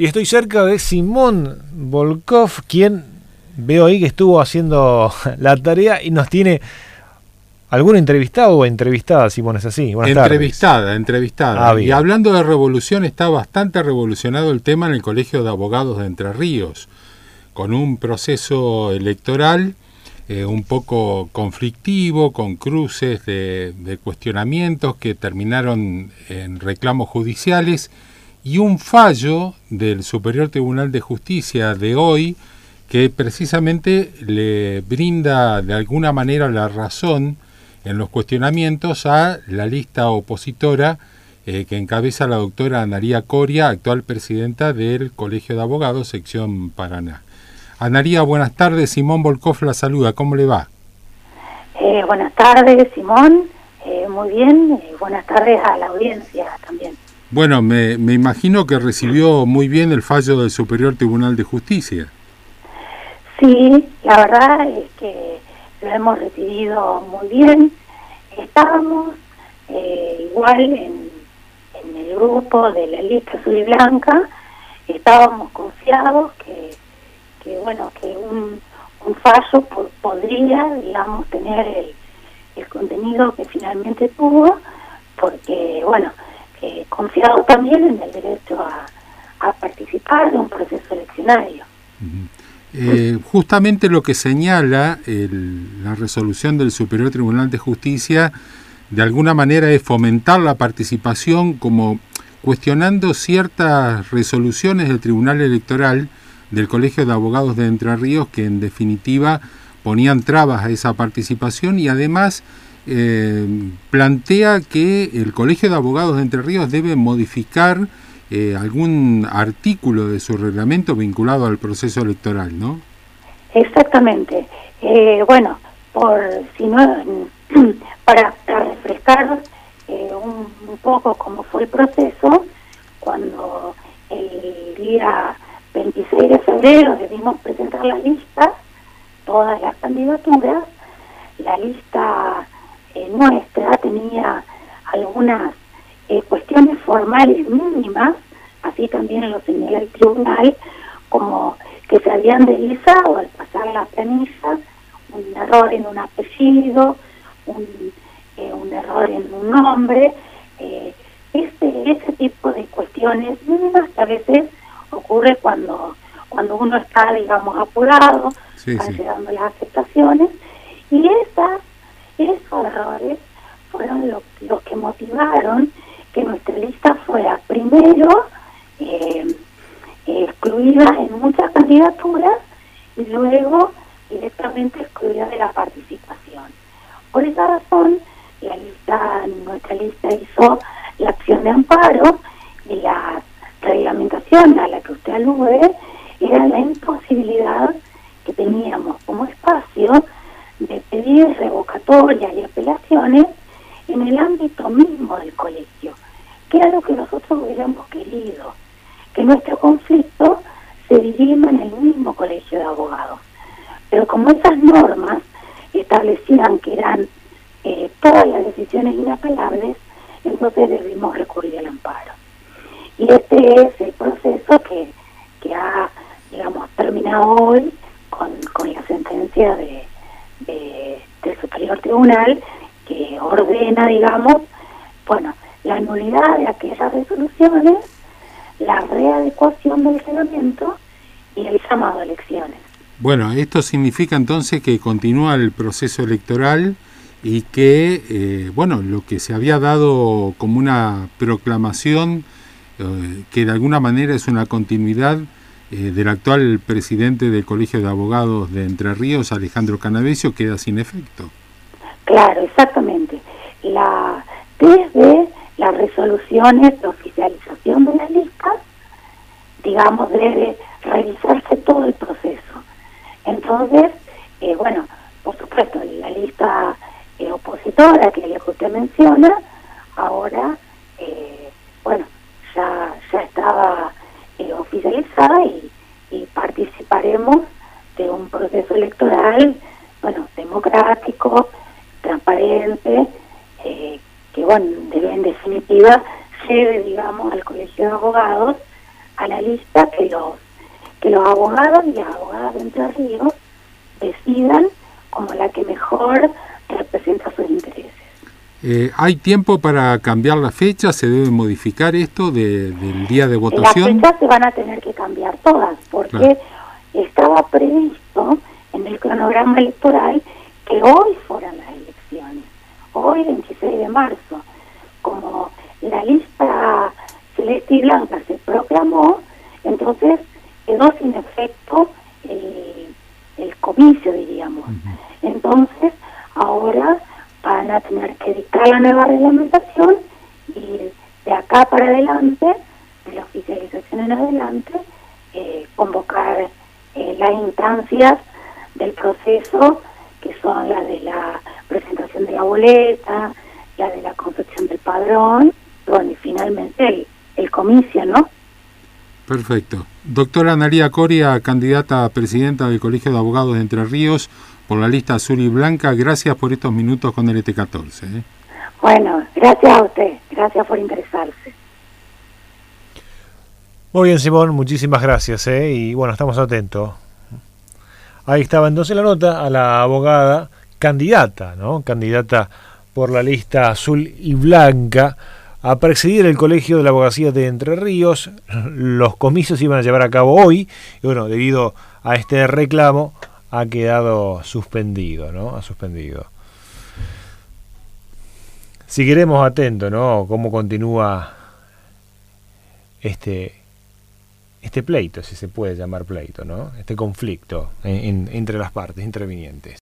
Y estoy cerca de Simón Volkov, quien veo ahí que estuvo haciendo la tarea y nos tiene algún entrevistado o entrevistada, Simón, ¿es así? Buenas Entrevistada. Y bien. hablando de revolución, está bastante revolucionado el tema en el Colegio de Abogados de Entre Ríos, con un proceso electoral un poco conflictivo, con cruces de cuestionamientos que terminaron en reclamos judiciales y un fallo del Superior Tribunal de Justicia de hoy que precisamente le brinda de alguna manera la razón en los cuestionamientos a la lista opositora que encabeza la doctora Anaría Coria, actual presidenta del Colegio de Abogados, sección Paraná. Anaría, buenas tardes. Simón Volkov la saluda. ¿Cómo le va? Buenas tardes, Simón. Muy bien. Buenas tardes a la audiencia también. Bueno, me imagino que recibió muy bien el fallo del Superior Tribunal de Justicia. Sí, la verdad es que lo hemos recibido muy bien. Estábamos igual en el grupo de la lista azul y blanca, estábamos confiados que un fallo podría, digamos, tener el contenido que finalmente tuvo, porque, confiados también en el derecho a participar de un proceso eleccionario. Justamente lo que señala la resolución del Superior Tribunal de Justicia, de alguna manera es fomentar la participación, como cuestionando ciertas resoluciones del Tribunal Electoral del Colegio de Abogados de Entre Ríos que en definitiva ponían trabas a esa participación, y además plantea que el Colegio de Abogados de Entre Ríos debe modificar algún artículo de su reglamento vinculado al proceso electoral, ¿no? Exactamente. Para refrescar un poco cómo fue el proceso, cuando el día 26 de febrero debimos presentar la lista, todas las candidaturas. La lista nuestra tenía algunas cuestiones formales mínimas, así también lo señala el tribunal, como que se habían deslizado al pasar la planilla un error en un apellido, un error en un nombre, ese tipo de cuestiones mínimas que a veces ocurre cuando uno está, digamos, apurado, están llegando las aceptaciones, y esos errores fueron los que motivaron que nuestra lista fuera primero excluida en muchas candidaturas y luego directamente excluida de la participación. Por esa razón, nuestra lista hizo la acción de amparo, y la reglamentación a la que usted alude era la imposibilidad que teníamos como espacio de pedir revocatorias y apelaciones en el ámbito mismo del colegio, que era lo que nosotros hubiéramos querido, que nuestro conflicto se dirima en el mismo colegio de abogados. Pero como esas normas establecían que eran todas las decisiones inapelables, entonces debimos recurrir al amparo. Y este es el proceso que ha, digamos, terminado hoy con la sentencia del Superior Tribunal, que ordena, digamos, la nulidad de aquellas resoluciones, la readecuación del reglamento y el llamado a elecciones. Bueno, esto significa entonces que continúa el proceso electoral y que, lo que se había dado como una proclamación, que de alguna manera es una continuidad del actual presidente del Colegio de Abogados de Entre Ríos, Alejandro Canavesio, queda sin efecto. Claro, exactamente. Desde las resoluciones de oficialización de las listas, digamos, debe revisarse todo el proceso. Entonces, por supuesto, la lista opositora, que es la que usted menciona, ahora, ya estaba oficializada y participaremos de un proceso electoral, democrático, transparente, que en definitiva lleve, digamos, al Colegio de Abogados a la lista lista que los abogados y las abogadas de Entre Ríos decidan como la que mejor representa sus intereses. ¿Hay tiempo para cambiar la fecha? ¿Se debe modificar esto del día de votación? Las fechas se van a tener que cambiar todas, porque Claro. estaba previsto en el cronograma electoral que hoy fueran las elecciones, hoy 26 de marzo. Como la lista celeste y blanca se proclamó, entonces quedó sin efecto el comicio, diríamos. Entonces, ahora van a tener que dictar la nueva reglamentación y de acá para adelante, de la oficialización en adelante, convocar las instancias del proceso, que son la de la presentación de la boleta, la de la confección del padrón, bueno, y finalmente el comicio, ¿no? Perfecto. Doctora Analía Coria, candidata a presidenta del Colegio de Abogados de Entre Ríos por la lista azul y blanca, gracias por estos minutos con el ET14. Bueno, gracias a usted, gracias por interesarse. Muy bien, Simón, muchísimas gracias, y bueno, estamos atentos. Ahí estaba entonces la nota a la abogada candidata, ¿no? Candidata por la lista azul y blanca a presidir el Colegio de la Abogacía de Entre Ríos. Los comicios se iban a llevar a cabo hoy y bueno, debido a este reclamo ha quedado suspendido, ¿no? Ha suspendido. Seguiremos atentos, ¿no? Cómo continúa este pleito, si se puede llamar pleito, ¿no? Este conflicto entre las partes intervinientes.